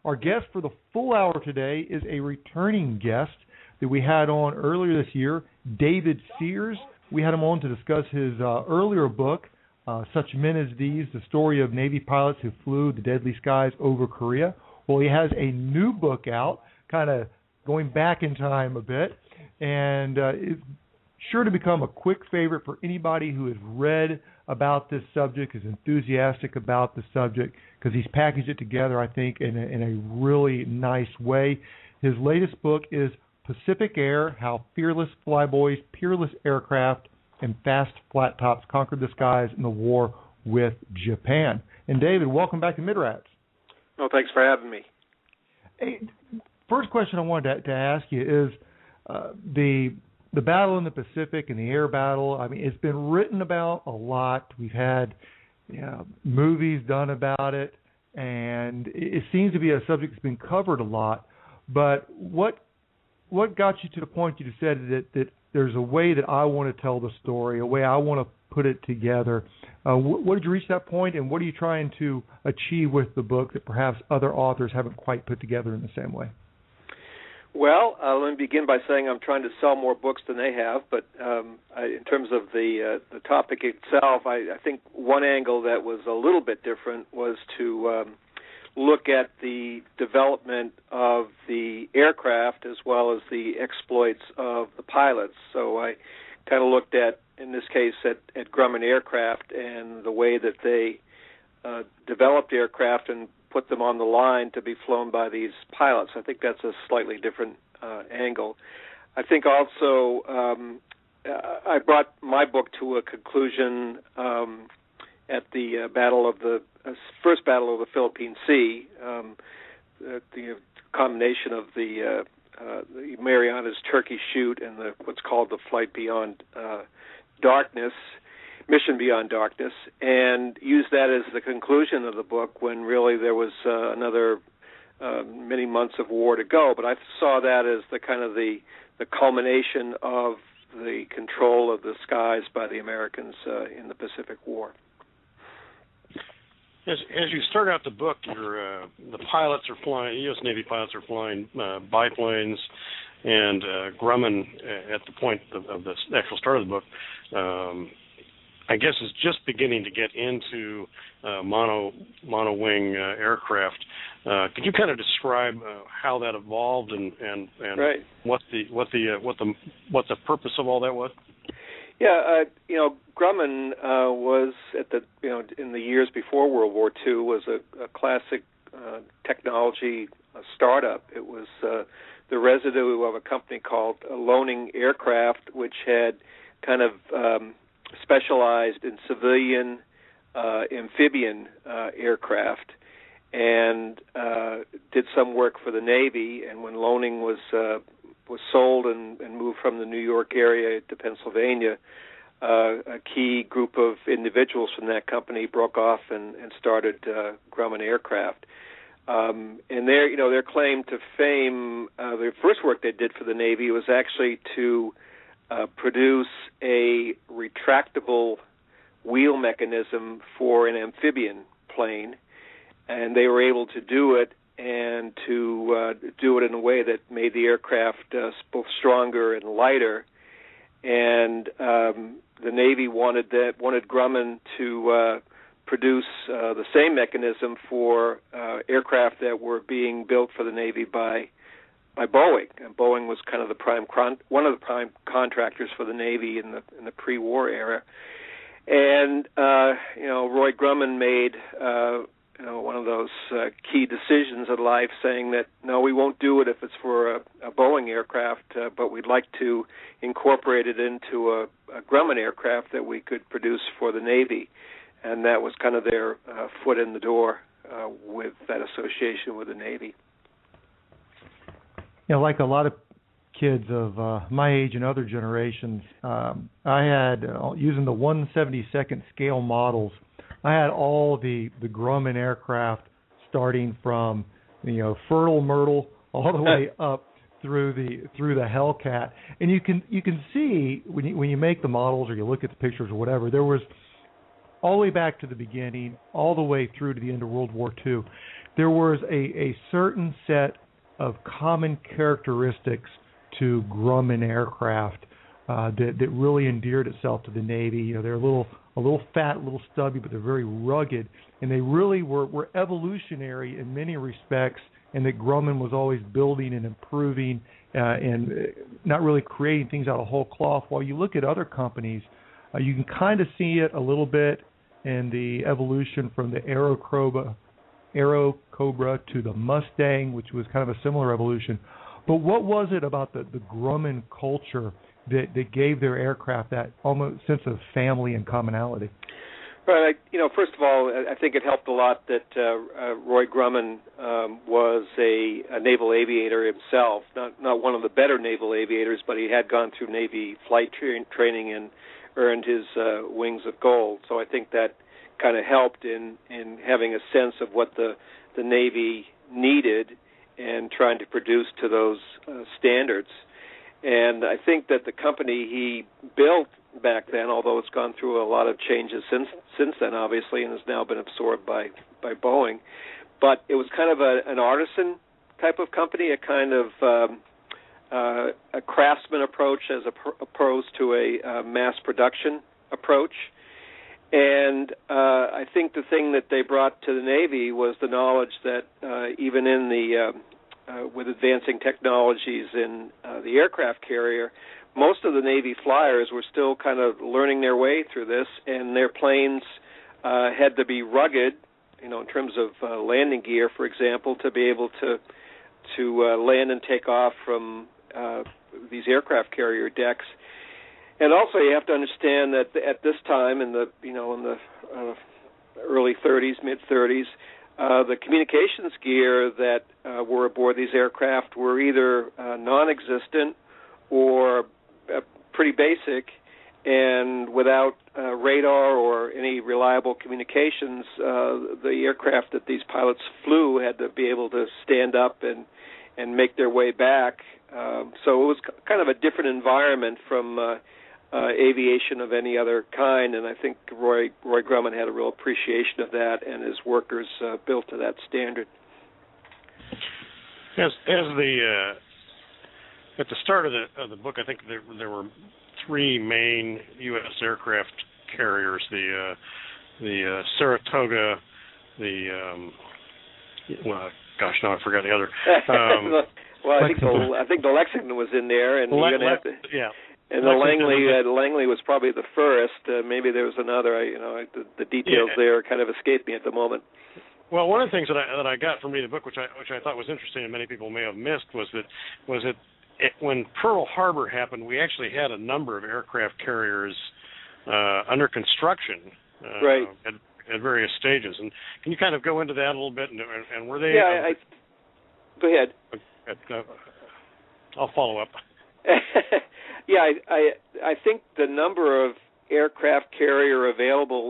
Our guest for the full hour today is a returning guest that we had on earlier this year, David Sears. We had him on to discuss his earlier book, Such Men as These, the story of Navy pilots who flew the deadly skies over Korea. Well, he has a new book out, kind of going back in time a bit, and it's sure to become a quick favorite for anybody who has read about this subject, is enthusiastic about the subject, because he's packaged it together, I think, in a really nice way. His latest book is Pacific Air, How Fearless Flyboys, Peerless Aircraft, and Fast Flat Tops Conquered the Skies in the War with Japan. And David, welcome back to MidRats. Oh, thanks for having me. Hey, first question I wanted to ask you is the battle in the Pacific and the air battle. I mean, it's been written about a lot. We've had movies done about it, and it seems to be a subject that's been covered a lot. But what got you to the point you decided that there's a way that I want to tell the story, a way I want to put it together? What did you reach that point, and what are you trying to achieve with the book that perhaps other authors haven't quite put together in the same way? Well, let me begin by saying I'm trying to sell more books than they have, but in terms of the topic itself, I think one angle that was a little bit different was to look at the development of the aircraft as well as the exploits of the pilots. So I kind of looked at, in this case, at Grumman Aircraft and the way that they developed aircraft and put them on the line to be flown by these pilots. I think that's a slightly different angle. I think also I brought my book to a conclusion at the first battle of the Philippine Sea, the combination of the Marianas Turkey Shoot and what's called the Flight Beyond Darkness, Mission Beyond Darkness, and used that as the conclusion of the book when really there was another many months of war to go. But I saw that as the kind of the culmination of the control of the skies by the Americans in the Pacific War. As you start out the book, the pilots are flying, U.S. Navy pilots are flying biplanes, and Grumman, at the point of the actual start of the book, I guess is just beginning to get into mono-wing aircraft. Could you kind of describe how that evolved and right. what the purpose of all that was? Yeah, Grumman was in the years before World War II was a classic technology startup. It was the residue of a company called Loaning Aircraft, which had kind of specialized in civilian amphibian aircraft, and did some work for the Navy. And when Loaning was sold and moved from the New York area to Pennsylvania, a key group of individuals from that company broke off and started Grumman Aircraft. And their claim to fame, the first work they did for the Navy was actually to produce a retractable wheel mechanism for an amphibian plane, and they were able to do it and to do it in a way that made the aircraft both stronger and lighter. And the Navy wanted Grumman to produce the same mechanism for aircraft that were being built for the Navy by Boeing. And Boeing was kind of one of the prime contractors for the Navy in the pre-war era. And Roy Grumman made one of those key decisions in life, saying that no, we won't do it if it's for a Boeing aircraft, but we'd like to incorporate it into a Grumman aircraft that we could produce for the Navy. And that was kind of their foot in the door with that association with the Navy. Like a lot of kids of my age and other generations, I had, using the 1/72nd scale models, I had all the Grumman aircraft starting from Fertile Myrtle all the way up through the Hellcat, and you can see when you make the models or you look at the pictures or whatever, there was all the way back to the beginning, all the way through to the end of World War II. there was a certain set of common characteristics to Grumman aircraft that really endeared itself to the Navy. You know, they're a little fat, a little stubby, but they're very rugged, and they really were evolutionary in many respects, and that Grumman was always building and improving and not really creating things out of whole cloth. While you look at other companies, you can kind of see it a little bit in the evolution from the Aero Cobra to the Mustang, which was kind of a similar evolution. But what was it about the Grumman culture that gave their aircraft that almost sense of family and commonality? Right. First of all, I think it helped a lot that Roy Grumman was a naval aviator himself, not one of the better naval aviators, but he had gone through Navy flight training and earned his wings of gold. So I think that kind of helped in having a sense of what the Navy needed and trying to produce to those standards. And I think that the company he built back then, although it's gone through a lot of changes since then, obviously, and has now been absorbed by Boeing, but it was kind of an artisan type of company, a kind of a craftsman approach as opposed to a mass production approach. And I think the thing that they brought to the Navy was the knowledge that even in the with advancing technologies in the aircraft carrier, most of the Navy flyers were still kind of learning their way through this, and their planes had to be rugged, in terms of landing gear, for example, to be able to land and take off from these aircraft carrier decks. And also, you have to understand that at this time, in the early 30s, mid 30s, the communications gear that were aboard these aircraft were either non-existent or pretty basic, and without radar or any reliable communications, the aircraft that these pilots flew had to be able to stand up and make their way back. So it was kind of a different environment from aviation of any other kind, and I think Roy Grumman had a real appreciation of that, and his workers built to that standard. As the at the start of the book, I think there were three main U.S. aircraft carriers: the Saratoga, now I forgot the other. Well, I think the Lexington was in there, and you're gonna have to. Yeah. And the Langley was probably the first. Maybe there was another. The details there kind of escape me at the moment. Well, one of the things that I got from reading the book, which I thought was interesting, and many people may have missed, was that when Pearl Harbor happened, we actually had a number of aircraft carriers under construction, right, at various stages. And can you kind of go into that a little bit? And were they? Yeah, go ahead. I'll follow up. Yeah, I think the number of aircraft carriers available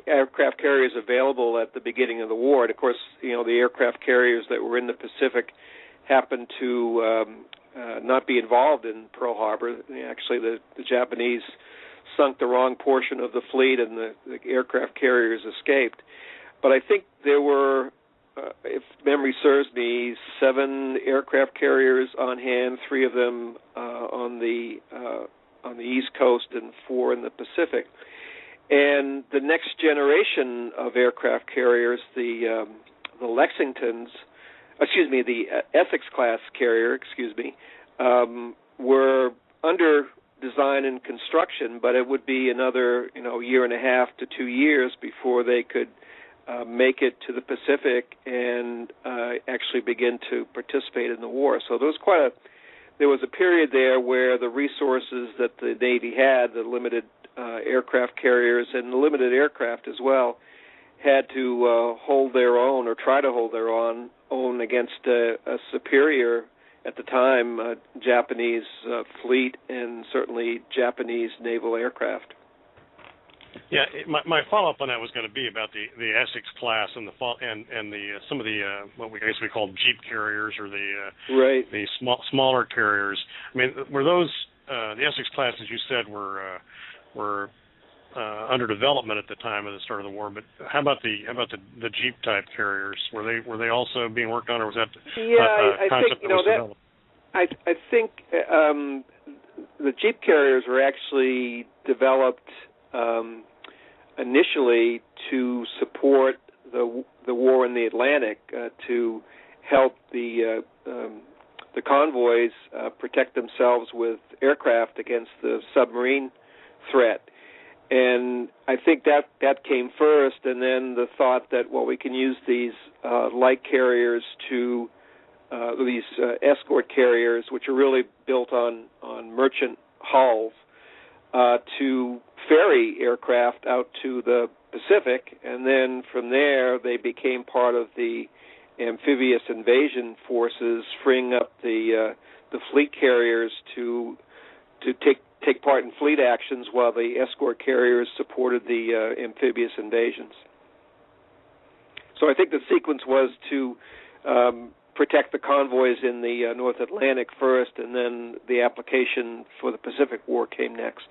at the beginning of the war, and of course, the aircraft carriers that were in the Pacific happened to not be involved in Pearl Harbor. Actually, the Japanese sunk the wrong portion of the fleet, and the aircraft carriers escaped. But I think there were, if memory serves me, 7 aircraft carriers on hand, 3 of them on the East Coast and 4 in the Pacific. And the next generation of aircraft carriers, the Lexingtons, the Essex class carrier, were under design and construction, but it would be another year and a half to 2 years before they could make it to the Pacific and actually begin to participate in the war. So there was a period there where the resources that the Navy had, the limited aircraft carriers and the limited aircraft as well, had to hold their own or try to hold their own against a superior, at the time, Japanese fleet and certainly Japanese naval aircraft. Yeah, my follow-up on that was going to be about the Essex class and some of the what we call Jeep carriers or the smaller carriers. I mean, were those the Essex class, as you said, were under development at the time of the start of the war. But how about the Jeep type carriers? Were they also being worked on, or was that I concept think, that was developed? I think the Jeep carriers were actually developed initially to support the war in the Atlantic, to help the convoys protect themselves with aircraft against the submarine threat. And I think that came first, and then the thought that, well, we can use these light carriers to these escort carriers, which are really built on merchant hulls, to ferry aircraft out to the Pacific, and then from there they became part of the amphibious invasion forces, freeing up the fleet carriers to take part in fleet actions, while the escort carriers supported the amphibious invasions. So I think the sequence was to protect the convoys in the North Atlantic first, and then the application for the Pacific War came next.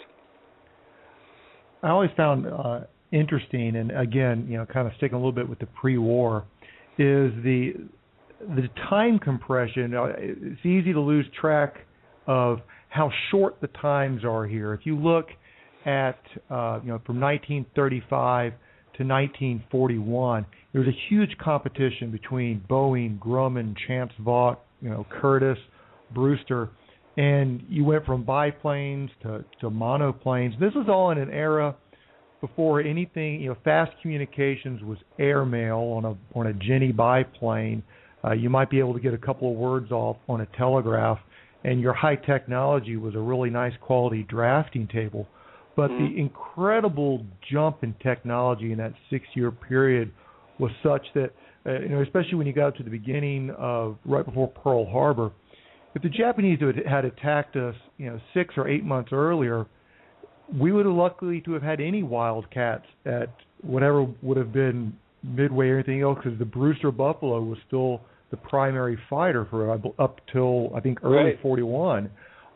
I always found interesting, and again, kind of sticking a little bit with the pre-war, is the time compression. It's easy to lose track of how short the times are here. If you look at from 1935 to 1941, there was a huge competition between Boeing, Grumman, Chance Vought, Curtiss, Brewster, and you went from biplanes to monoplanes. This was all in an era before anything, fast communications was airmail on a Jenny biplane. You might be able to get a couple of words off on a telegraph, and your high technology was a really nice quality drafting table. But the incredible jump in technology in that 6-year period was such that, especially when you got up to the beginning of right before Pearl Harbor, if the Japanese had attacked us, 6 or 8 months earlier, we would have luckily to have had any Wildcats at whatever would have been Midway or anything else, because the Brewster Buffalo was still the primary fighter for up till I think early '41.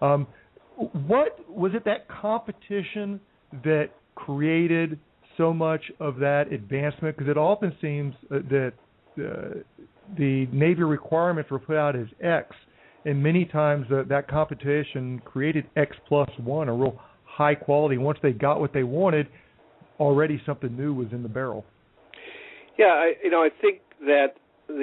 What was it, that competition that created so much of that advancement? Because it often seems that the Navy requirements were put out as X, and many times that competition created X+1, a real high quality. Once they got what they wanted, already something new was in the barrel. Yeah, I think that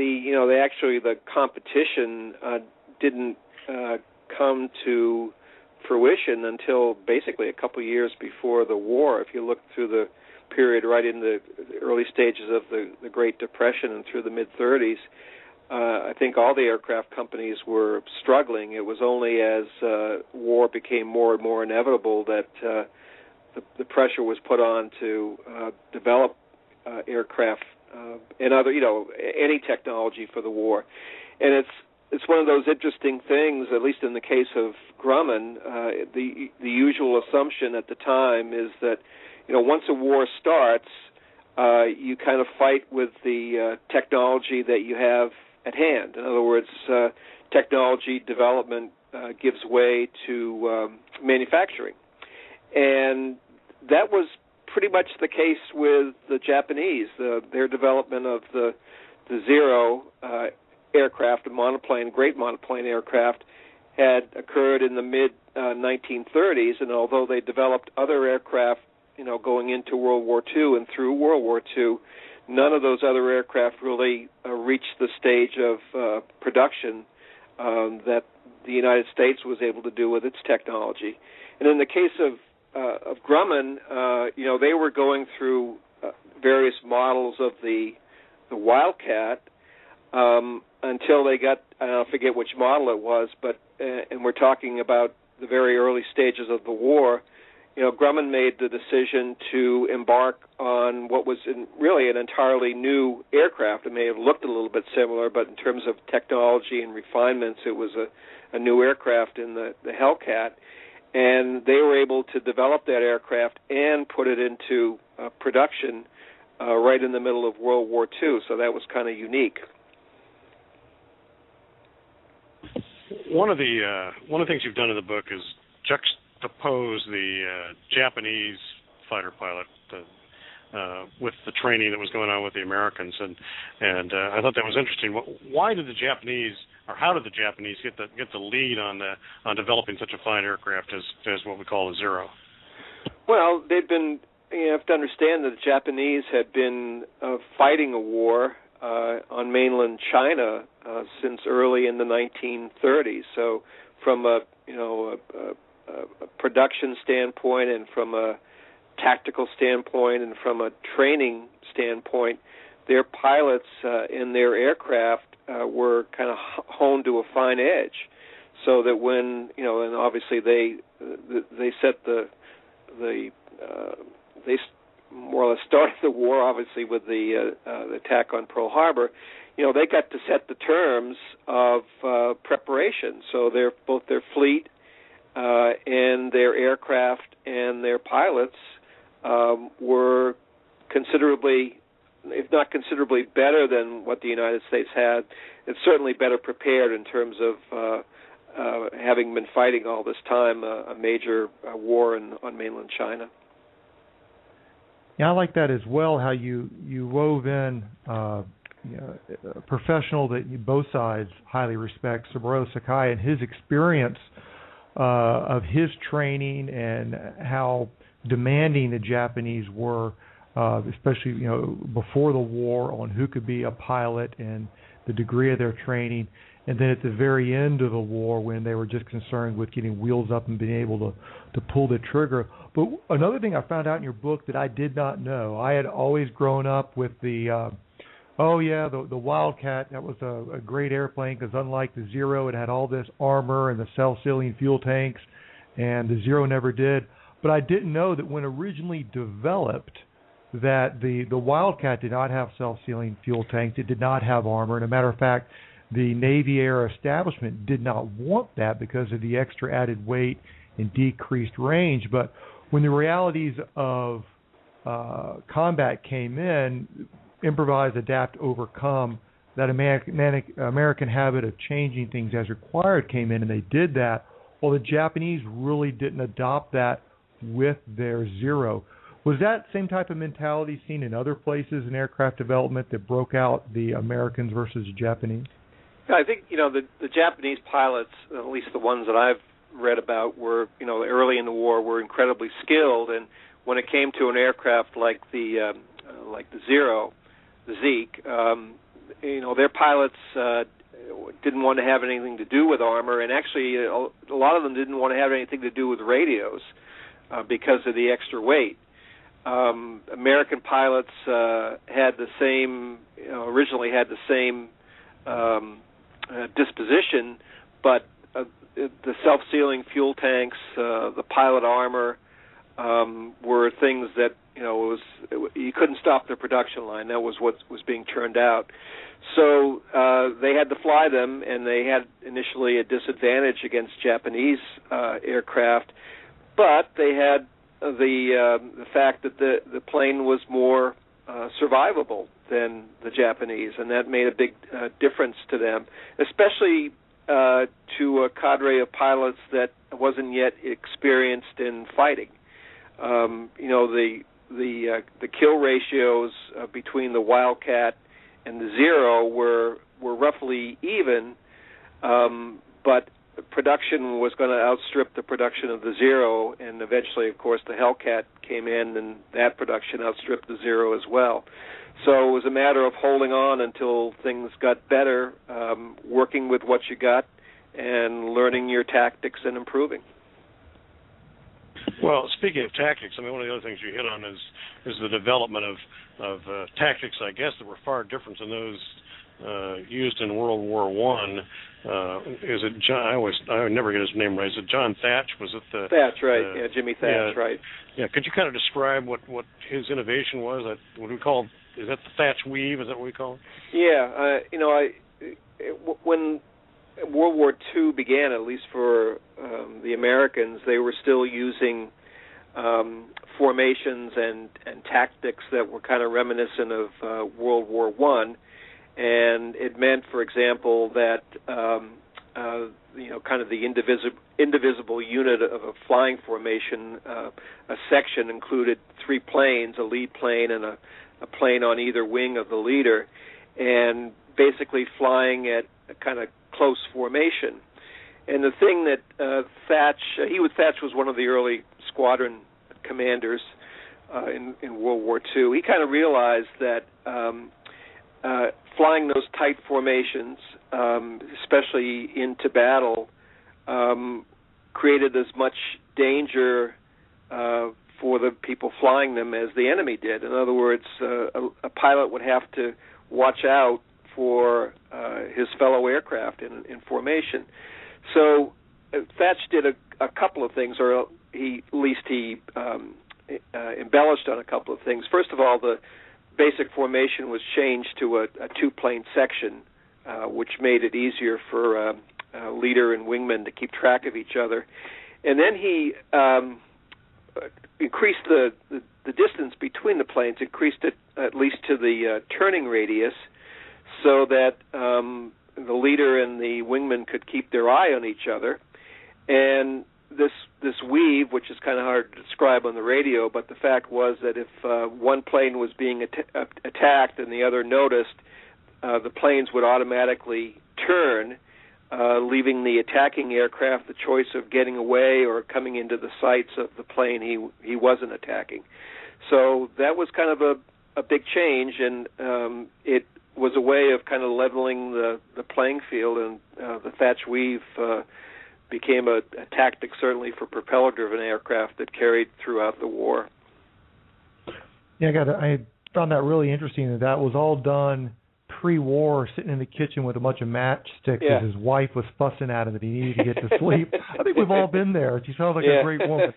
the competition didn't come to fruition until basically a couple years before the war. If you look through the period right in the early stages of the Great Depression and through the mid-30s, I think all the aircraft companies were struggling. It was only as war became more and more inevitable that the pressure was put on to develop aircraft and other, any technology for the war. And it's one of those interesting things, at least in the case of Grumman, the usual assumption at the time is that, once a war starts, you kind of fight with the technology that you have at hand. In other words, technology development gives way to manufacturing. And that was pretty much the case with the Japanese. Their development of the Zero aircraft, a great monoplane aircraft, had occurred in the mid-1930s, and although they developed other aircraft, going into World War II and through World War II, none of those other aircraft really reached the stage of production that the United States was able to do with its technology. And in the case of Grumman, they were going through various models of the Wildcat until they got, I forget which model it was, but and we're talking about the very early stages of the war. Grumman made the decision to embark on what was really an entirely new aircraft. It may have looked a little bit similar, but in terms of technology and refinements, it was a new aircraft in the Hellcat. And they were able to develop that aircraft and put it into production right in the middle of World War II. So that was kind of unique. One of the things you've done in the book is juxtapose the Japanese fighter pilot with the training that was going on with the Americans, and I thought that was interesting. Why did the Japanese, or how did the Japanese get the lead on developing such a fine aircraft as what we call a Zero? Well, they've been. You have to understand that the Japanese had been fighting a war on mainland China since early in the 1930s. So, from a production standpoint, and from a tactical standpoint, and from a training standpoint, their pilots in their aircraft were kind of honed to a fine edge, so that when and obviously they set they more or less started the war, obviously, with the attack on Pearl Harbor. They got to set the terms of preparation. So both their fleet and their aircraft and their pilots were considerably, if not considerably better than what the United States had. It's certainly better prepared in terms of having been fighting all this time a major war on mainland China. Yeah, I like that as well, how you wove in a professional that both sides highly respect, Saburo Sakai, and his experience of his training and how demanding the Japanese were, especially before the war, on who could be a pilot and the degree of their training. And then at the very end of the war, when they were just concerned with getting wheels up and being able to pull the trigger. But another thing I found out in your book that I did not know, I had always grown up with the Wildcat. That was a great airplane because unlike the Zero, it had all this armor and the self-sealing fuel tanks, and the Zero never did. But I didn't know that when originally developed, that the Wildcat did not have self-sealing fuel tanks. It did not have armor. And as a matter of fact, the Navy Air establishment did not want that because of the extra added weight and decreased range. But when the realities of combat came in, improvise, adapt, overcome, that American habit of changing things as required came in, and they did that. Well, the Japanese really didn't adopt that with their Zero. Was that same type of mentality seen in other places in aircraft development that broke out the Americans versus the Japanese? I think the Japanese pilots, at least the ones that I've read about, were early in the war were incredibly skilled, and when it came to an aircraft like the Zero, the Zeke, their pilots didn't want to have anything to do with armor, and actually a lot of them didn't want to have anything to do with radios because of the extra weight. American pilots had the same, originally had the same disposition, but the self-sealing fuel tanks, the pilot armor, were things that you couldn't stop the production line. That was what was being turned out. So they had to fly them, and they had initially a disadvantage against Japanese aircraft, but they had the fact that the plane was more survivable than the Japanese, and that made a big difference to them, especially to a cadre of pilots that wasn't yet experienced in fighting. The kill ratios between the Wildcat and the Zero were roughly even, but production was going to outstrip the production of the Zero, and eventually, of course, the Hellcat came in, and that production outstripped the Zero as well. So it was a matter of holding on until things got better, working with what you got, and learning your tactics and improving. Well, speaking of tactics, I mean, one of the other things you hit on is the development of tactics, I guess, that were far different than those used in World War I. Is it John? I never get his name right. Is it John Thatch? Was it the Thatch? Right. Yeah, Jimmy Thatch. Yeah, right. Yeah. Could you kind of describe what his innovation was? What do we call? Is that the Thatch weave? Is that what we call it? Yeah. When World War II began, at least for the Americans, they were still using formations and tactics that were kind of reminiscent of World War I. And it meant, for example, that the kind of the indivisible unit of a flying formation. A section included 3 planes, a lead plane and a plane on either wing of the leader, and basically flying at a kind of close formation. And the thing that Thatch was one of the early squadron commanders in World War II. He kind of realized that flying those tight formations, especially into battle, created as much danger for the people flying them as the enemy did. In other words, a pilot would have to watch out for his fellow aircraft in formation. So Thatch did a couple of things, or he embellished on a couple of things. First of all, the basic formation was changed to a 2-plane section, which made it easier for leader and wingman to keep track of each other. And then he increased the distance between the planes, increased it at least to the turning radius, so that the leader and the wingman could keep their eye on each other. And this weave, which is kind of hard to describe on the radio, but the fact was that if one plane was being attacked and the other noticed, the planes would automatically turn, leaving the attacking aircraft the choice of getting away or coming into the sights of the plane he wasn't attacking. So that was kind of a big change, and it was a way of kind of leveling the playing field, and the Thatch weave became a tactic, certainly for propeller-driven aircraft, that carried throughout the war. Yeah, I found that really interesting that was all done pre-war, sitting in the kitchen with a bunch of matchsticks as his wife was fussing at him that he needed to get to sleep. I think we've all been there. She sounds like a great woman.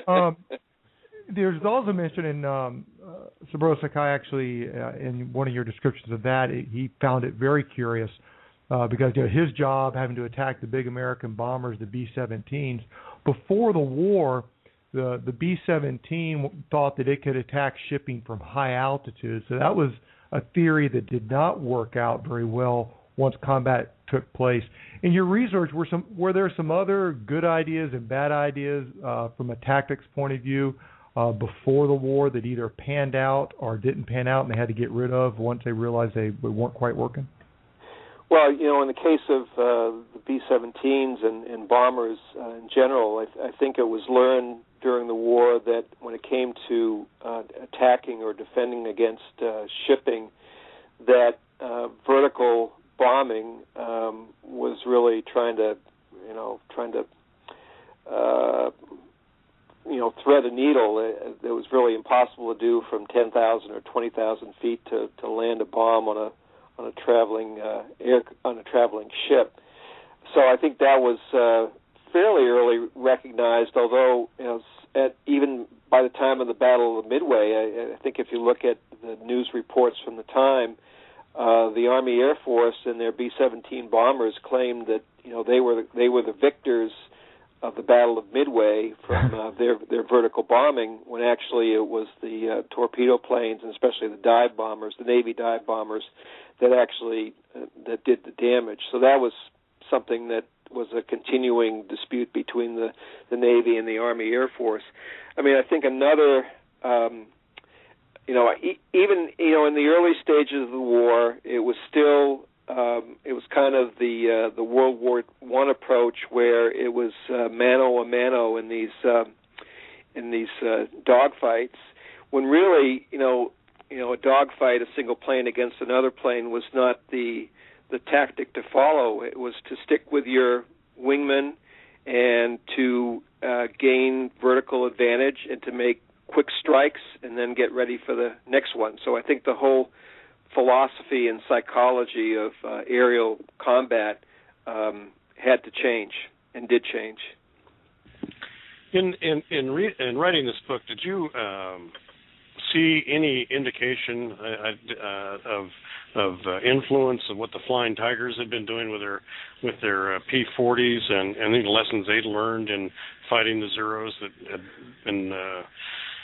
There's also mention in Saburo Sakai, actually, in one of your descriptions of that, he found it very curious because his job, having to attack the big American bombers, the B-17s, before the war, the B-17 thought that it could attack shipping from high altitude. So that was a theory that did not work out very well once combat took place. In your research, were there some other good ideas and bad ideas from a tactics point of view before the war that either panned out or didn't pan out and they had to get rid of once they realized they weren't quite working? Well, in the case of the B-17s and bombers in general, I think it was learned during the war that when it came to attacking or defending against shipping, that vertical bombing was really trying to thread a needle. It was really impossible to do from 10,000 or 20,000 feet to land a bomb on a traveling ship. So I think that was fairly early recognized. Although even by the time of the Battle of Midway, I think if you look at the news reports from the time, the Army Air Force and their B-17 bombers claimed that they were the victors of the Battle of Midway from their vertical bombing, when actually it was the torpedo planes, and especially the dive bombers, the Navy dive bombers, that actually that did the damage. So that was something that was a continuing dispute between the Navy and the Army Air Force. I mean, I think another, even in the early stages of the war, it was still it was kind of the World War I approach, where it was mano a mano in these dogfights, when really a dogfight, a single plane against another plane, was not the tactic to follow. It was to stick with your wingman and to gain vertical advantage and to make quick strikes and then get ready for the next one. So I think the whole philosophy and psychology of aerial combat had to change and did change. In writing this book, did you see any indication of influence of what the Flying Tigers had been doing with their P-40s and any lessons they'd learned in fighting the Zeros that had been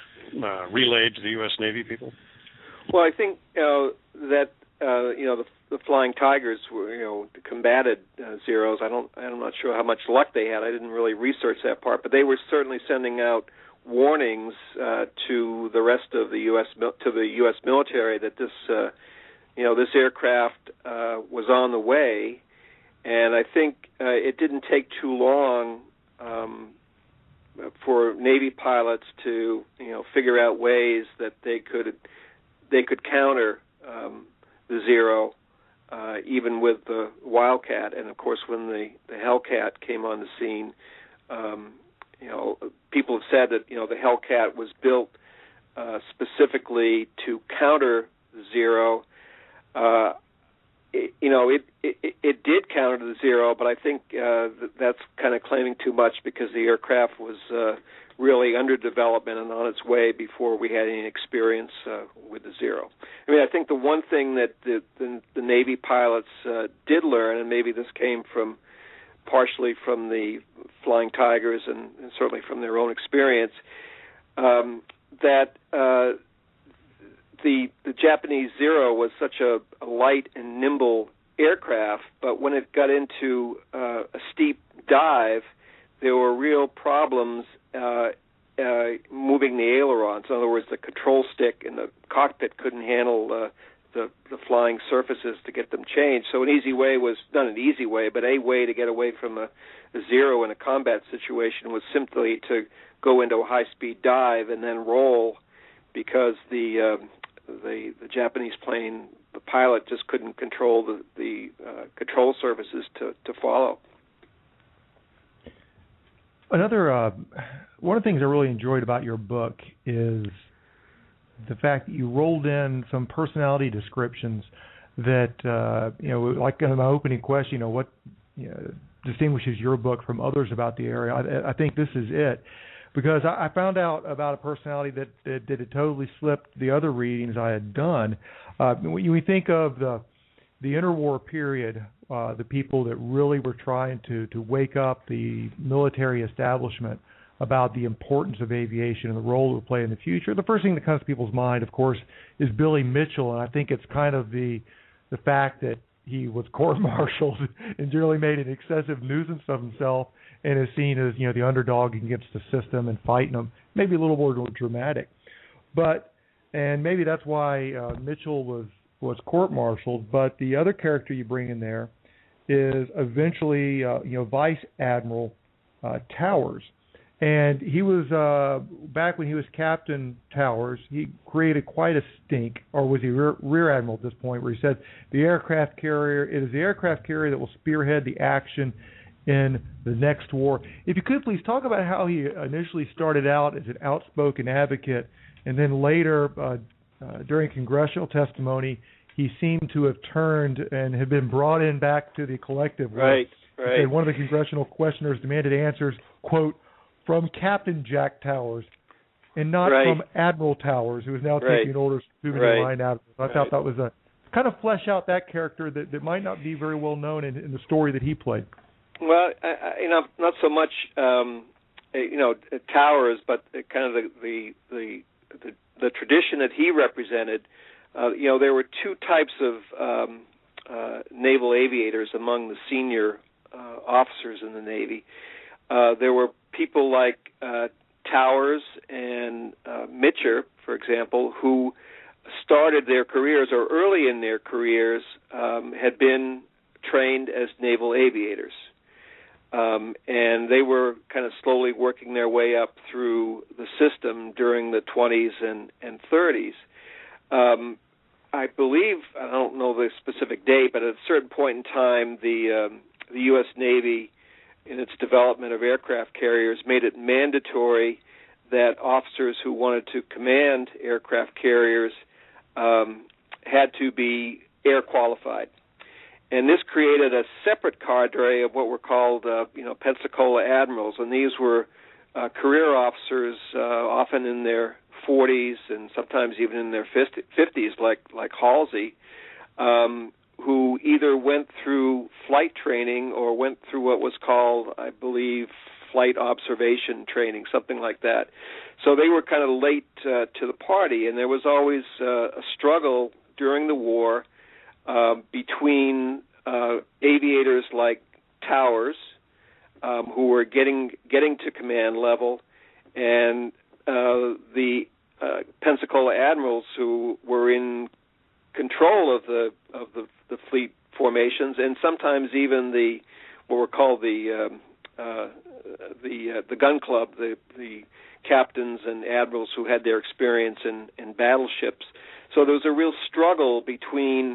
relayed to the U.S. Navy people? Well, I think that the the Flying Tigers were, combated Zeros. I'm not sure how much luck they had. I didn't really research that part, but they were certainly sending out warnings to the rest of the U.S. military that this aircraft was on the way, and I think it didn't take too long for Navy pilots to figure out ways that they could counter the Zero, even with the Wildcat. And of course, when the Hellcat came on the scene, people have said that the Hellcat was built specifically to counter the Zero. It did counter the Zero, but I think that's kind of claiming too much because the aircraft was really under development and on its way before we had any experience with the Zero. I mean, I think the one thing that the Navy pilots did learn, and maybe this came partially from the Flying Tigers and certainly from their own experience, that the Japanese Zero was such a light and nimble aircraft, but when it got into a steep dive, there were real problems moving the ailerons. In other words, the control stick in the cockpit couldn't handle the flying surfaces to get them changed. So an easy way was, not an easy way, but a way to get away from a Zero in a combat situation was simply to go into a high-speed dive and then roll, because the Japanese plane, the pilot just couldn't control the control surfaces to follow. Another one of the things I really enjoyed about your book is the fact that you rolled in some personality descriptions that like in my opening question, what distinguishes your book from others about the area. I think this is it, because I found out about a personality that had totally slipped the other readings I had done. When we think of the interwar period, the people that really were trying to wake up the military establishment about the importance of aviation and the role it would play in the future, the first thing that comes to people's mind, of course, is Billy Mitchell, and I think it's kind of the fact that he was court-martialed and generally made an excessive nuisance of himself and is seen as the underdog against the system and fighting them, maybe a little more dramatic. And maybe that's why Mitchell was court-martialed. But the other character you bring in there is eventually Vice Admiral Towers. And he was, back when he was Captain Towers, he created quite a stink, or was he Rear Admiral at this point, where he said, it is the aircraft carrier that will spearhead the action in the next war. If you could please talk about how he initially started out as an outspoken advocate, and then later, during congressional testimony, he seemed to have turned and had been brought in back to the collective. Right. And one of the congressional questioners demanded answers, quote, from Captain Jack Towers, and not from Admiral Towers, who is now taking orders from too many line admirals. I thought that was a kind of flesh out that character that might not be very well known in the story that he played. Well, not so much, Towers, but kind of the tradition that he represented. There were two types of naval aviators among the senior officers in the Navy. There were people like Towers and Mitcher, for example, who started their careers, or early in their careers, had been trained as naval aviators. And they were kind of slowly working their way up through the system during the 20s and 30s. I believe, I don't know the specific date, but at a certain point in time, the U.S. Navy, in its development of aircraft carriers, made it mandatory that officers who wanted to command aircraft carriers had to be air qualified. And this created a separate cadre of what were called, Pensacola admirals, and these were career officers, often in their 40s and sometimes even in their 50s, like Halsey, who either went through flight training or went through what was called, I believe, flight observation training, something like that. So they were kind of late to the party, and there was always a struggle during the war between aviators like Towers, who were getting to command level, and the Pensacola admirals who were in control of the fleet formations, and sometimes even what were called the gun club, the captains and admirals who had their experience in battleships. So there was a real struggle between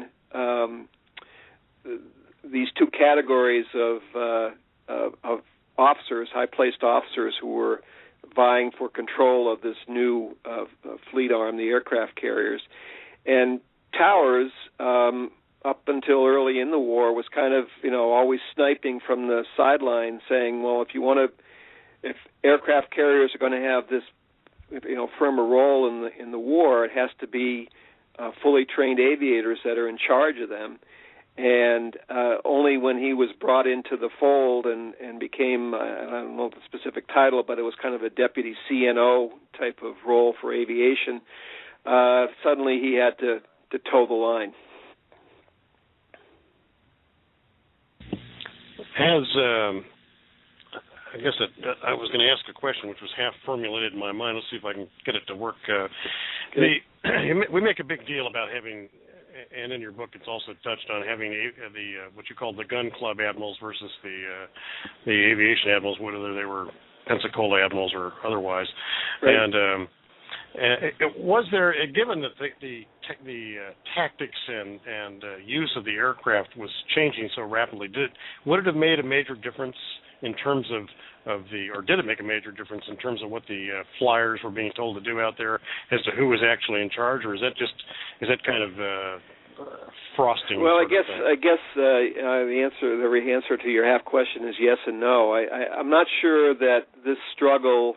these two categories of officers, high-placed officers, who were vying for control of this new fleet arm, the aircraft carriers. And Towers, up until early in the war, was kind of, always sniping from the sideline, saying, well, if aircraft carriers are going to have this, firmer role in the war, it has to be fully trained aviators that are in charge of them. And only when he was brought into the fold and became, I don't know the specific title, but it was kind of a deputy CNO type of role for aviation, suddenly he had to toe the line. I guess I was going to ask a question which was half formulated in my mind. Let's see if I can get it to work. We make a big deal about having, and in your book it's also touched on having the what you call the gun club admirals versus the aviation admirals, whether they were Pensacola admirals or otherwise. Right. And was there, given that the tactics and use of the aircraft was changing so rapidly, would it have made a major difference in terms of or did it make a major difference in terms of what the flyers were being told to do out there as to who was actually in charge, or is that kind of frosting? Well, I guess the answer to your half question is yes and no. I'm not sure that this struggle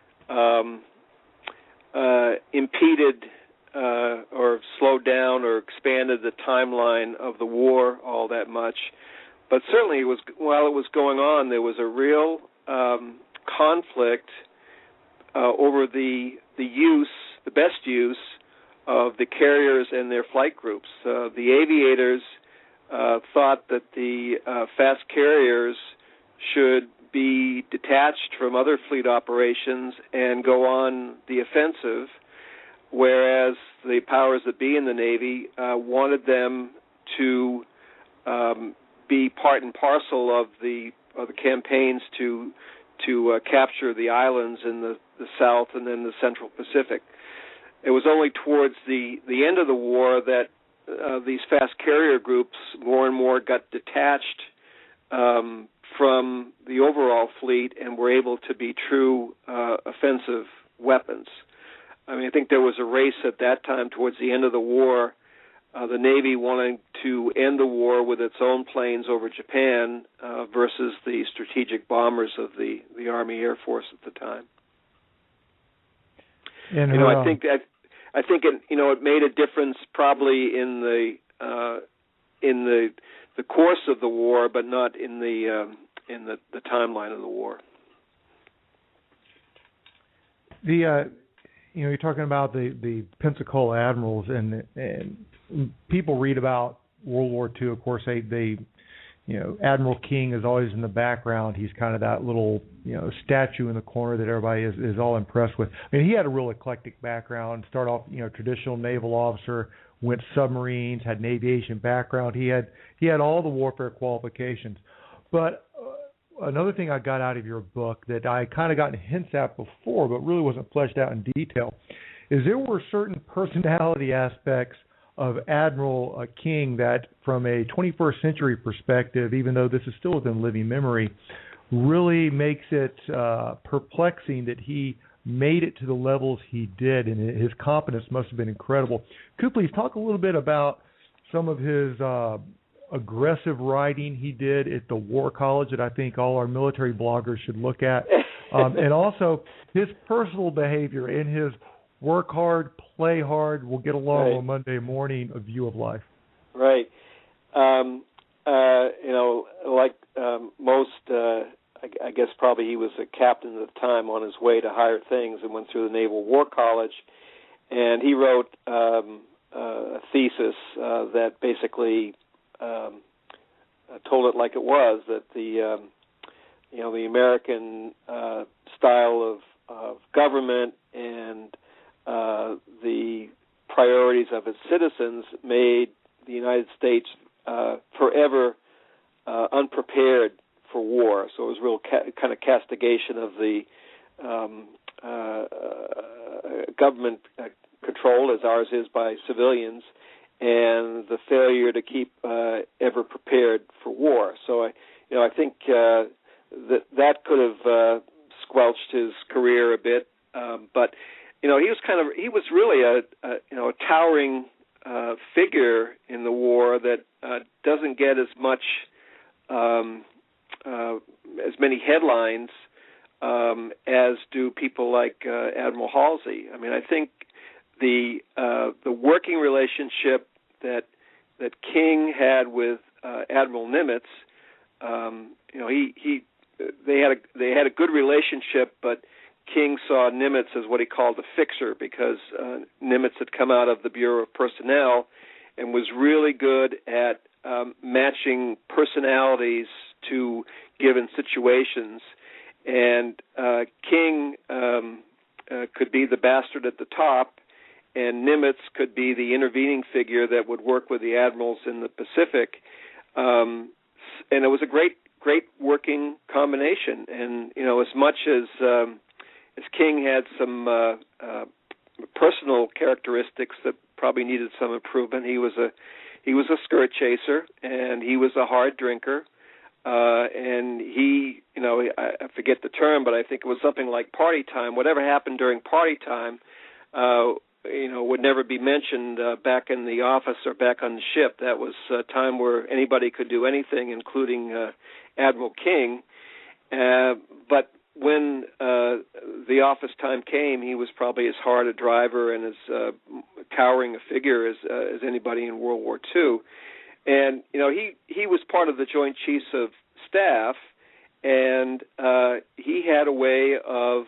impeded or slowed down or expanded the timeline of the war all that much. But certainly, while it was going on, there was a real conflict over the best use of the carriers and their flight groups. The aviators thought that the fast carriers should be detached from other fleet operations and go on the offensive, whereas the powers that be in the Navy wanted them to be part and parcel of the campaigns to capture the islands in the South and then the Central Pacific. It was only towards the end of the war that these fast carrier groups more and more got detached from the overall fleet and were able to be true offensive weapons. I think there was a race at that time towards the end of the war, the Navy wanting to end the war with its own planes over Japan versus the strategic bombers of the Army Air Force at the time. And I think it made a difference probably in the course of the war, but not in the timeline of the war. You're talking about the Pensacola admirals, and people read about World War II. Of course, they Admiral King is always in the background. He's kind of that little statue in the corner that everybody is all impressed with. He had a real eclectic background. Started off traditional naval officer, went submarines, had an aviation background. He had all the warfare qualifications. But another thing I got out of your book that I kind of gotten hints at before, but really wasn't fleshed out in detail, is there were certain personality aspects of Admiral King that, from a 21st century perspective, even though this is still within living memory, really makes it perplexing that he made it to the levels he did, and his competence must have been incredible. Could you please talk a little bit about some of his aggressive writing he did at the War College that I think all our military bloggers should look at, and also his personal behavior and his work hard, play hard, we'll get along on Monday morning view of life. Right. Most, I guess probably he was a captain at the time on his way to higher things and went through the Naval War College. And he wrote a thesis that basically told it like it was, that the American style of government and the priorities of its citizens made the United States forever unprepared for war. So it was real kind of castigation of the government control, as ours is by civilians, and the failure to keep ever prepared for war. So I think that could have squelched his career a bit, but he was really a towering figure in the war that doesn't get as much as many headlines as do people like Admiral Halsey. I mean, I think the working relationship that King had with Admiral Nimitz, they had a good relationship, but King saw Nimitz as what he called a fixer, because Nimitz had come out of the Bureau of Personnel and was really good at matching personalities to given situations. And King could be the bastard at the top, and Nimitz could be the intervening figure that would work with the admirals in the Pacific. And it was a great working combination. And as much as King had some personal characteristics that probably needed some improvement, he was a skirt chaser, and he was a hard drinker. And he, I forget the term, but I think it was something like party time. Whatever happened during party time, would never be mentioned back in the office or back on the ship. That was a time where anybody could do anything, including Admiral King. But when the office time came, he was probably as hard a driver and as towering a figure as anybody in World War II. And he was part of the Joint Chiefs of Staff, and he had a way of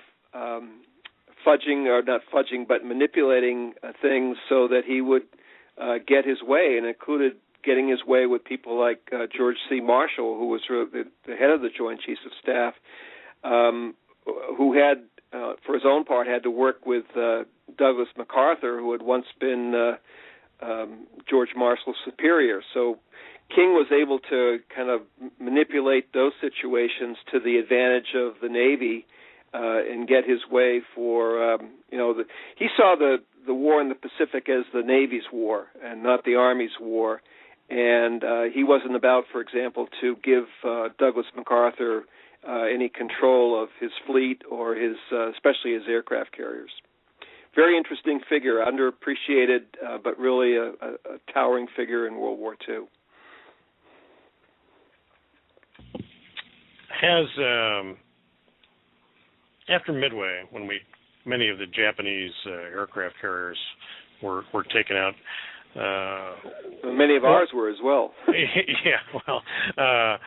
manipulating things so that he would get his way, and included getting his way with people like George C. Marshall, who was the head of the Joint Chiefs of Staff, who had, for his own part, had to work with Douglas MacArthur, who had once been George Marshall's superior. So King was able to kind of manipulate those situations to the advantage of the Navy and get his way for, he saw the war in the Pacific as the Navy's war and not the Army's war. And he wasn't about, for example, to give Douglas MacArthur any control of his fleet or especially his aircraft carriers. Very interesting figure, underappreciated, but really a towering figure in World War II. After Midway, when many of the Japanese aircraft carriers were taken out, many of ours were as well. Yeah, well,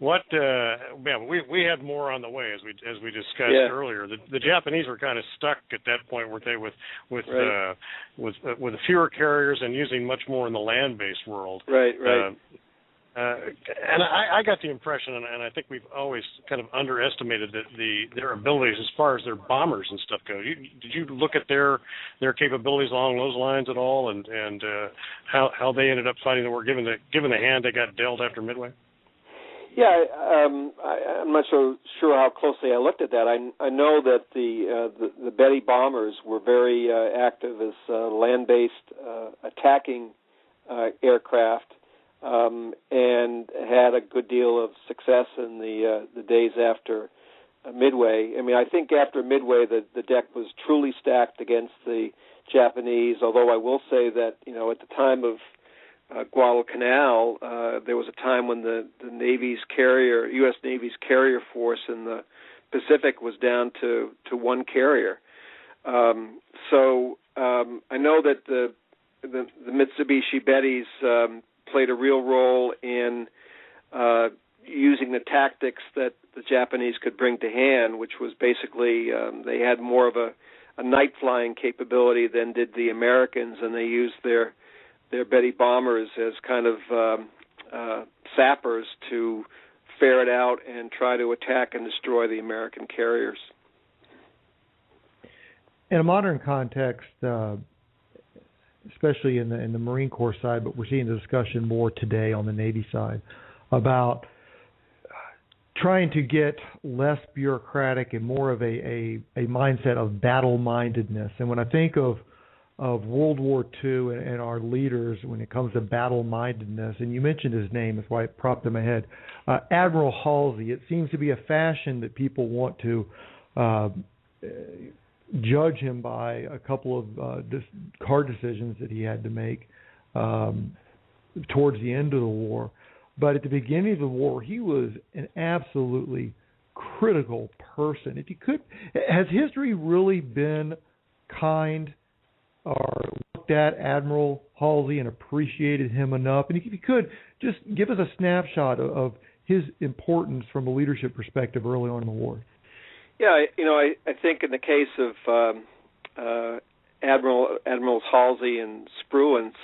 we had more on the way, as we discussed earlier. The Japanese were kind of stuck at that point, weren't they, with fewer carriers and using much more in the land-based world. Right. And I got the impression, and I think we've always kind of underestimated their abilities as far as their bombers and stuff go. Did you look at their capabilities along those lines at all, and how they ended up fighting the war, given the hand they got dealt after Midway? Yeah, I'm not so sure how closely I looked at that. I know that the Betty bombers were very active as land-based attacking aircraft. And had a good deal of success in the days after Midway. I mean, I think after Midway, the deck was truly stacked against the Japanese, although I will say that, at the time of Guadalcanal, there was a time when the U.S. Navy's carrier force in the Pacific was down to one carrier. So I know that the Mitsubishi Bettys played a real role in using the tactics that the Japanese could bring to hand, which was basically they had more of a night flying capability than did the Americans, and they used their their Betty bombers as kind of sappers to ferret out and try to attack and destroy the American carriers. In a modern context, especially in the Marine Corps side, but we're seeing the discussion more today on the Navy side about trying to get less bureaucratic and more of a mindset of battle-mindedness. And when I think of World War II and our leaders when it comes to battle-mindedness, and you mentioned his name, that's why it popped in my head, Admiral Halsey. It seems to be a fashion that people want to judge him by a couple of hard decisions that he had to make towards the end of the war. But at the beginning of the war, he was an absolutely critical person. If you could, has history really been kind or looked at Admiral Halsey and appreciated him enough? And if you could, just give us a snapshot of his importance from a leadership perspective early on in the war. Yeah, I think in the case of Admirals Halsey and Spruance,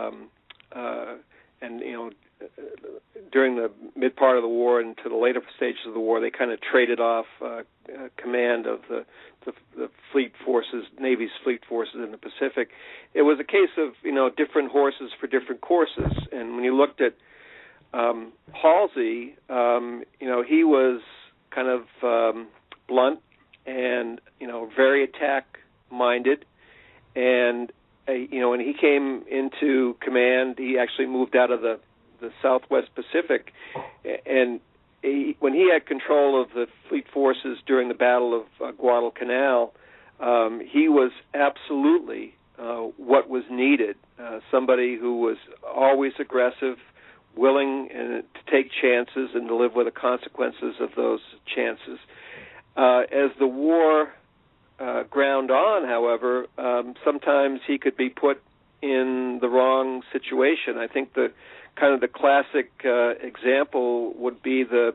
and during the mid part of the war and to the later stages of the war, they kind of traded off command of the fleet forces, Navy's fleet forces in the Pacific. It was a case of different horses for different courses, and when you looked at Halsey, he was kind of blunt and very attack-minded, and when he came into command, he actually moved out of the Southwest Pacific, and when he had control of the fleet forces during the Battle of Guadalcanal, he was absolutely what was needed, somebody who was always aggressive, willing to take chances and to live with the consequences of those chances. As the war ground on, however, sometimes he could be put in the wrong situation. I think the classic example would be the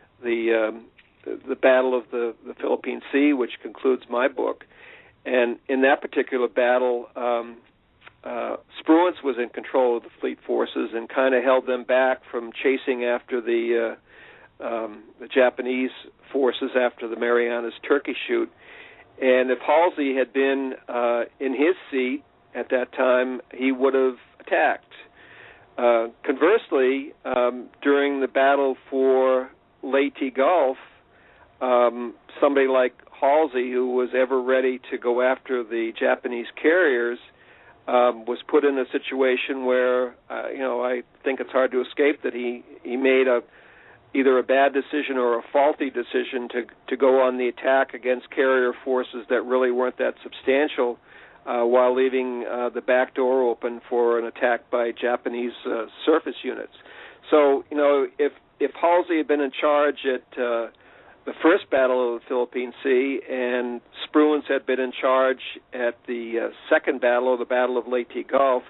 Battle of the Philippine Sea, which concludes my book. And in that particular battle, Spruance was in control of the fleet forces and kind of held them back from chasing after the Japanese forces after the Marianas Turkey Shoot. And if Halsey had been in his seat at that time, he would have attacked. Conversely, during the battle for Leyte Gulf, somebody like Halsey, who was ever ready to go after the Japanese carriers, was put in a situation where, I think it's hard to escape that he made either a bad decision or a faulty decision to go on the attack against carrier forces that really weren't that substantial, while leaving the back door open for an attack by Japanese surface units. So, if Halsey had been in charge at the first battle of the Philippine Sea and Spruance had been in charge at the second battle, or the Battle of Leyte Gulf,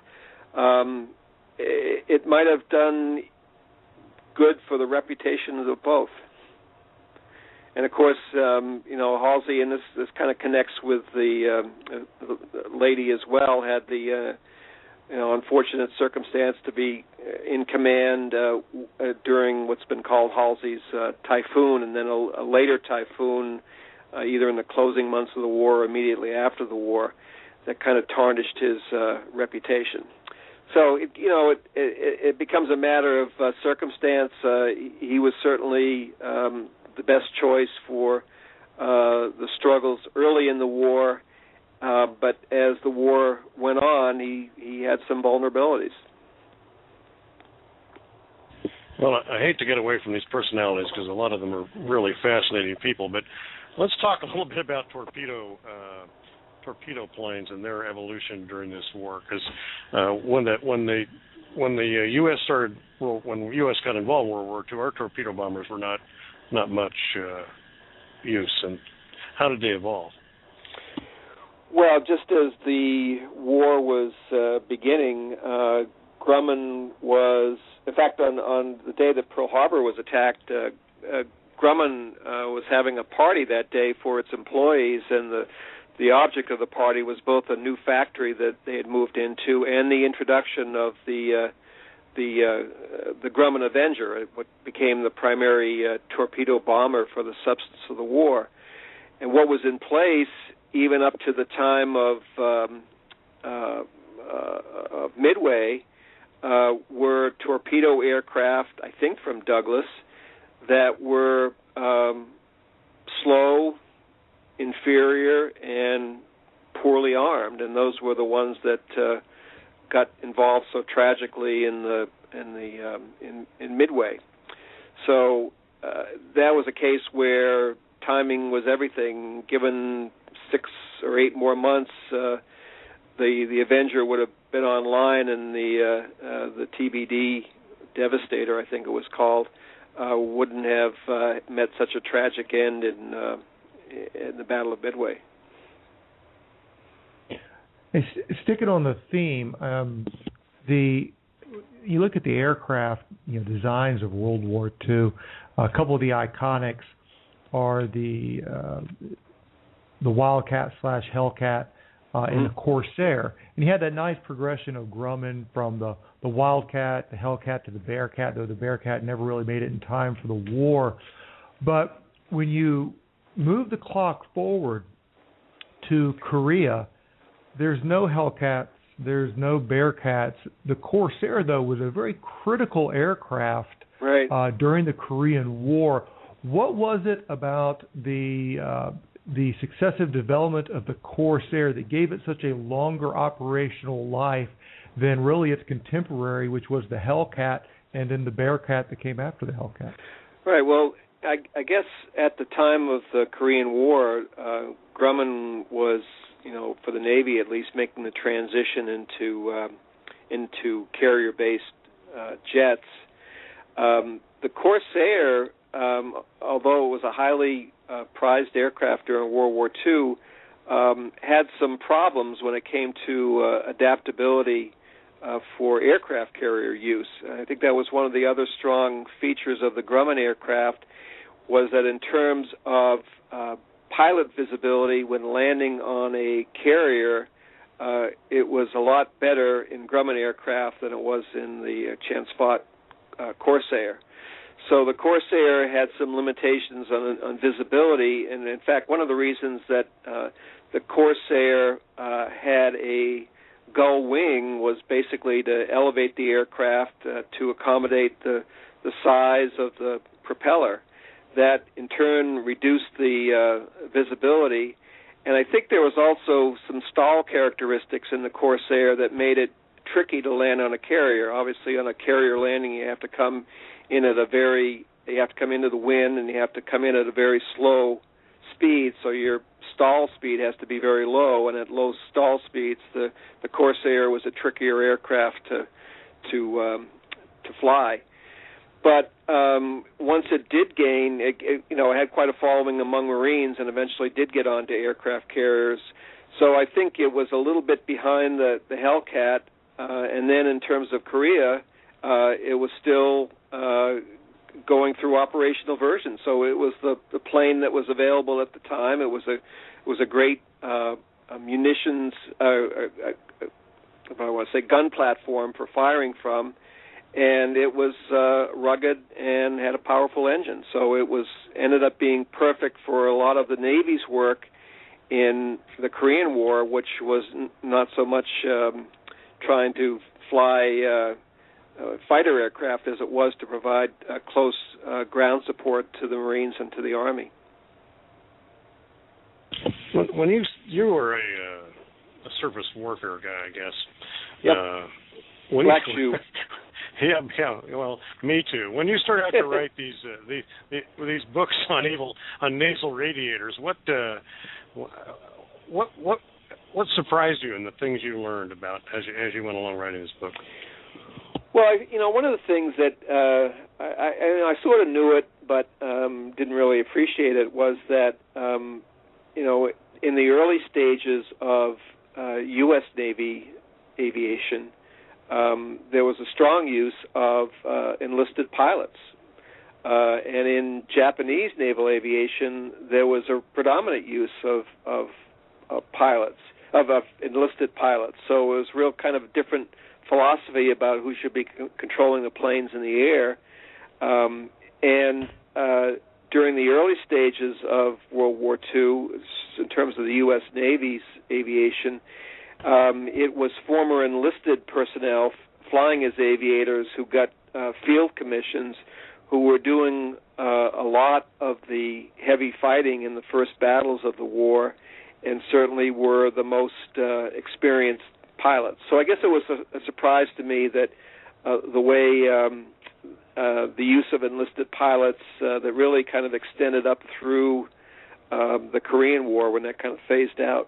it might have done good for the reputation of the both. And of course, Halsey, and this kind of connects with the lady as well, had the unfortunate circumstance to be in command during what's been called Halsey's typhoon, and then a later typhoon, either in the closing months of the war or immediately after the war, that kind of tarnished his reputation. So it becomes a matter of circumstance. He was certainly the best choice for the struggles early in the war, but as the war went on, he had some vulnerabilities. Well, I hate to get away from these personalities because a lot of them are really fascinating people, but let's talk a little bit about torpedo planes and their evolution during this war. Because when the U.S. started, when the U.S. got involved in World War II, our torpedo bombers were not much use. And how did they evolve? Well, just as the war was beginning, Grumman was, in fact, on the day that Pearl Harbor was attacked, Grumman was having a party that day for its employees, and the object of the party was both a new factory that they had moved into and the introduction of the Grumman Avenger, what became the primary torpedo bomber for the substance of the war. And what was in place, even up to the time of Midway, were torpedo aircraft, I think from Douglas, that were slow, inferior, and poorly armed, and those were the ones that got involved so tragically in Midway. So that was a case where timing was everything. Given 6 or 8 more months, the Avenger would have been online, and the TBD Devastator, I think it was called, wouldn't have met such a tragic end in the Battle of Midway. Hey, sticking on the theme, you look at the aircraft, designs of World War II. A couple of the iconics are the Wildcat / Hellcat and the Corsair, and you had that nice progression of Grumman from the Wildcat, the Hellcat to the Bearcat, though the Bearcat never really made it in time for the war. But when you move the clock forward to Korea, there's no Hellcats, there's no Bearcats. The Corsair, though, was a very critical aircraft during the Korean War. What was it about the successive development of the Corsair that gave it such a longer operational life than really its contemporary, which was the Hellcat and then the Bearcat that came after the Hellcat? Right. Well, I guess at the time of the Korean War, Grumman was, for the Navy at least, making the transition into carrier-based jets. The Corsair, although it was a highly prized aircraft during World War II, had some problems when it came to adaptability for aircraft carrier use. I think that was one of the other strong features of the Grumman aircraft, was that in terms of pilot visibility when landing on a carrier, it was a lot better in Grumman aircraft than it was in the chance fought Corsair. So the Corsair had some limitations on visibility, and in fact, one of the reasons that the Corsair had a gull wing was basically to elevate the aircraft to accommodate the size of the propeller. That in turn reduced the visibility, and I think there was also some stall characteristics in the Corsair that made it tricky to land on a carrier. Obviously, on a carrier landing, you have to come in at you have to come into the wind, and you have to come in at a very slow speed, so your stall speed has to be very low, and at low stall speeds, the Corsair was a trickier aircraft to fly. But once it did gain, it had quite a following among Marines, and eventually did get onto aircraft carriers. So I think it was a little bit behind the Hellcat, and then in terms of Korea, it was still going through operational versions. So it was the plane that was available at the time. It was a great munitions, gun platform for firing from. And it was rugged and had a powerful engine. So it ended up being perfect for a lot of the Navy's work in the Korean War, which was not so much trying to fly fighter aircraft as it was to provide close ground support to the Marines and to the Army. When you were a surface warfare guy, I guess. Yep. Black shoe. Yeah. Well, me too. When you started out to write these books on nasal radiators, what surprised you in the things you learned about as you went along writing this book? Well, one of the things that I sort of knew it, but didn't really appreciate it, was that in the early stages of U.S. Navy aviation, there was a strong use of enlisted pilots. And in Japanese naval aviation, there was a predominant use of pilots, of enlisted pilots. So it was real kind of different philosophy about who should be controlling the planes in the air. And during the early stages of World War II, in terms of the U.S. Navy's aviation, it was former enlisted personnel flying as aviators who got field commissions, who were doing a lot of the heavy fighting in the first battles of the war, and certainly were the most experienced pilots. So I guess it was a surprise to me that the way the use of enlisted pilots that really kind of extended up through the Korean War, when that kind of phased out.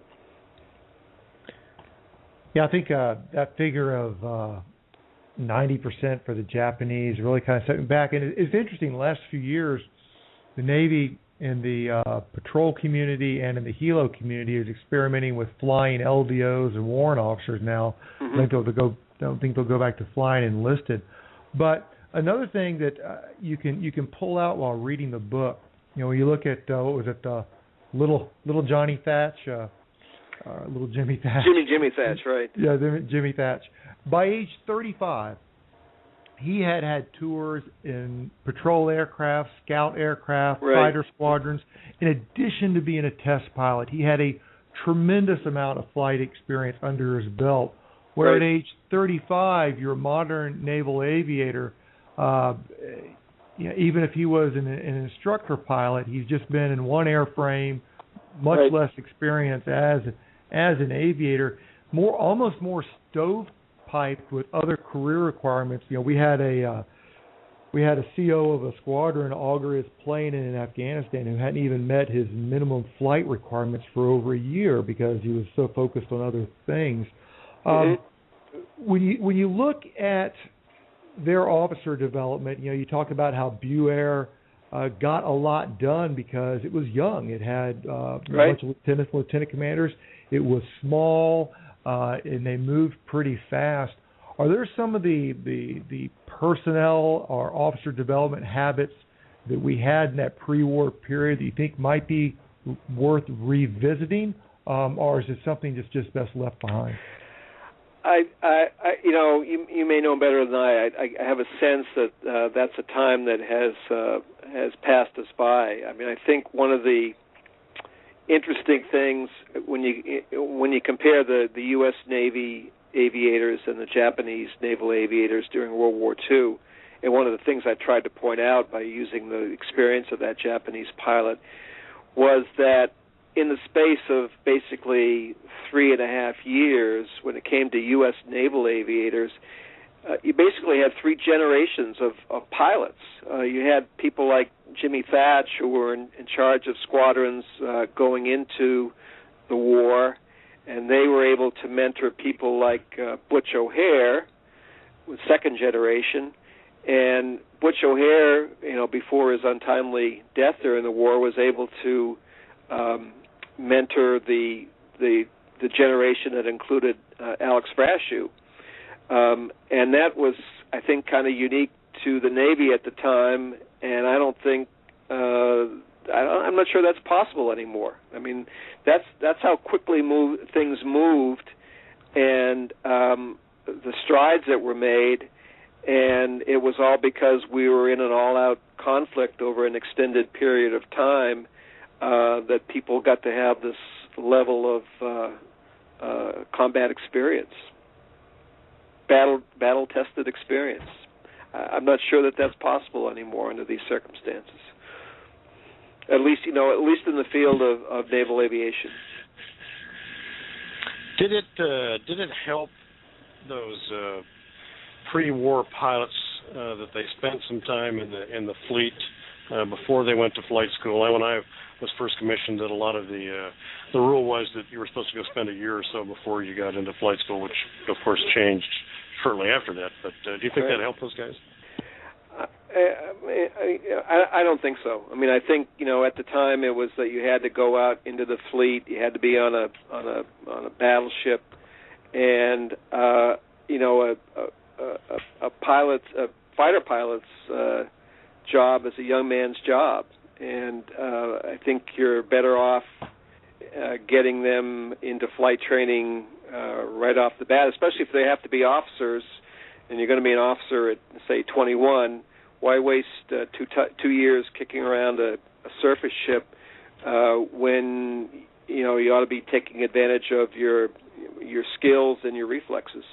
Yeah, I think that figure of 90% for the Japanese really kind of set me back. And it's interesting, the last few years, the Navy in the patrol community and in the helo community is experimenting with flying LDOs and warrant officers now. Mm-hmm. I don't think they'll go back to flying enlisted. But another thing that you can pull out while reading the book, when you look at what was it, little Johnny Thatch, little Jimmy Thatch. Jimmy Thatch, right? Yeah, Jimmy Thatch. By age 35, he had tours in patrol aircraft, scout aircraft, right, fighter squadrons. In addition to being a test pilot, he had a tremendous amount of flight experience under his belt. Where right, at age 35, your modern naval aviator, even if he was an instructor pilot, he's just been in one airframe, much right, less experience as an aviator, almost more stovepiped with other career requirements. We had a CO of a squadron augur his plane in Afghanistan who hadn't even met his minimum flight requirements for over a year because he was so focused on other things. When you look at their officer development, you talk about how BuAer got a lot done because it was young. It had a bunch of lieutenant commanders. It was small, and they moved pretty fast. Are there some of the personnel or officer development habits that we had in that pre-war period that you think might be worth revisiting, or is it something that's just best left behind? You may know better than I have a sense that that's a time that has passed us by. I mean, I think one of the interesting things when you compare the U.S. Navy aviators and the Japanese naval aviators during World War II, and one of the things I tried to point out by using the experience of that Japanese pilot was that in the space of basically 3.5 years, when it came to U.S. naval aviators, you basically had 3 generations of pilots. You had people like Jimmy Thatch, who were in charge of squadrons going into the war, and they were able to mentor people like Butch O'Hare, with second generation. And Butch O'Hare, before his untimely death during the war, was able to mentor the generation that included Alex Frashu. And that was, I think, kind of unique to the Navy at the time, and I don't think I'm not sure that's possible anymore. I mean, that's how quickly things moved, and the strides that were made, and it was all because we were in an all-out conflict over an extended period of time that people got to have this level of combat experience. Battle-tested experience. I'm not sure that that's possible anymore under these circumstances. At least in the field of naval aviation. Did it help those pre-war pilots that they spent some time in the fleet before they went to flight school? When I was first commissioned, that a lot of the rule was that you were supposed to go spend a year or so before you got into flight school, which of course changed shortly after that. But do you think that helped those guys? I don't think so. I mean, I think at the time it was that you had to go out into the fleet, you had to be on a battleship, and a fighter pilot's job is a young man's job, and I think you're better off getting them into flight training right off the bat, especially if they have to be officers, and you're going to be an officer at, say, 21. Why waste 2 years kicking around a surface ship when you ought to be taking advantage of your skills and your reflexes?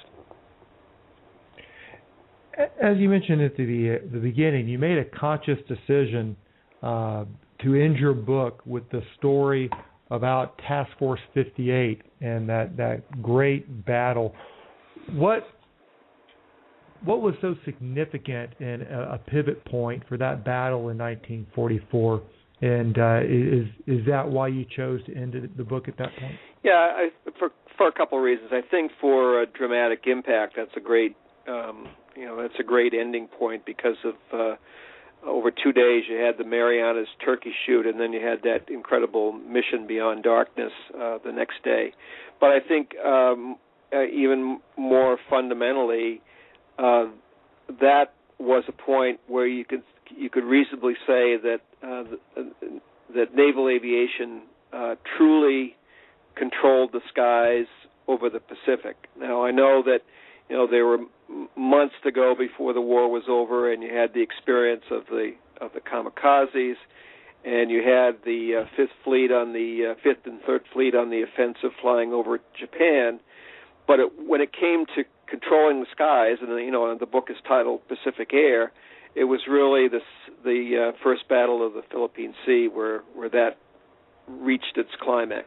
As you mentioned at the beginning, you made a conscious decision to end your book with the story about Task Force 58 and that great battle. What was so significant and a pivot point for that battle in 1944? And is that why you chose to end the book at that point? Yeah, for a couple of reasons. I think for a dramatic impact, that's a great that's a great ending point because of over 2 days you had the Marianas turkey shoot, and then you had that incredible Mission Beyond Darkness the next day. But I think even more fundamentally, that was a point where you could reasonably say that that naval aviation truly controlled the skies over the Pacific. Now I know that there were months to go before the war was over, and you had the experience of the kamikazes, and you had the Fifth Fleet on the Fifth and Third Fleet on the offensive flying over Japan. But when it came to controlling the skies, and the book is titled Pacific Air, it was really the first battle of the Philippine Sea where that reached its climax.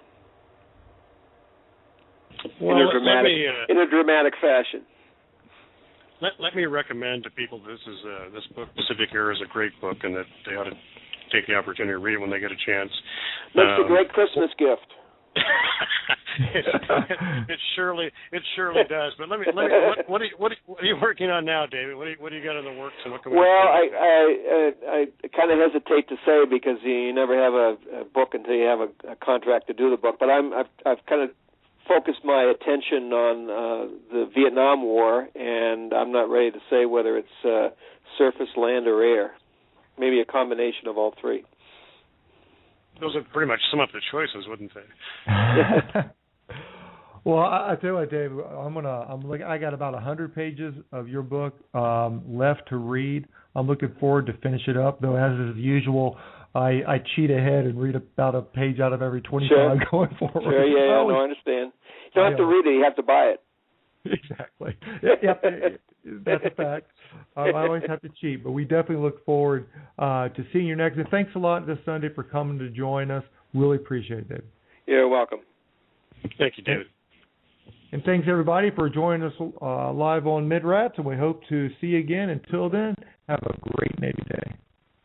Well, in a dramatic fashion. Let me recommend to people this book, Pacific Air, is a great book, and that they ought to take the opportunity to read it when they get a chance. That's a great Christmas gift. It surely does. But what are you working on now, David? What do you got in the works, and what can we? Well, I kind of hesitate to say because you never have a book until you have a contract to do the book. But I've kind of focused my attention on the Vietnam War, and I'm not ready to say whether it's surface, land, or air. Maybe a combination of all three. Those would pretty much sum up the choices, wouldn't they? Well, I tell you what, Dave, I got about 100 pages of your book left to read. I'm looking forward to finish it up, though, as is usual. I cheat ahead and read about a page out of every 25 going forward. Sure, yeah, I understand. You don't have to read it, you have to buy it. Exactly. That's a fact. I always have to cheat, but we definitely look forward to seeing you next. And thanks a lot this Sunday for coming to join us. Really appreciate it, David. You're welcome. Thank you, David. And thanks, everybody, for joining us live on Mid-Rats, and we hope to see you again. Until then, have a great Navy Day.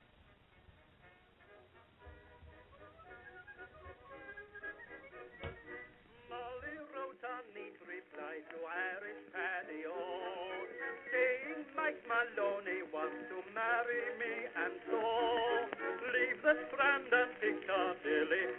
Maloney wants to marry me, and so leave the Strand and Piccadilly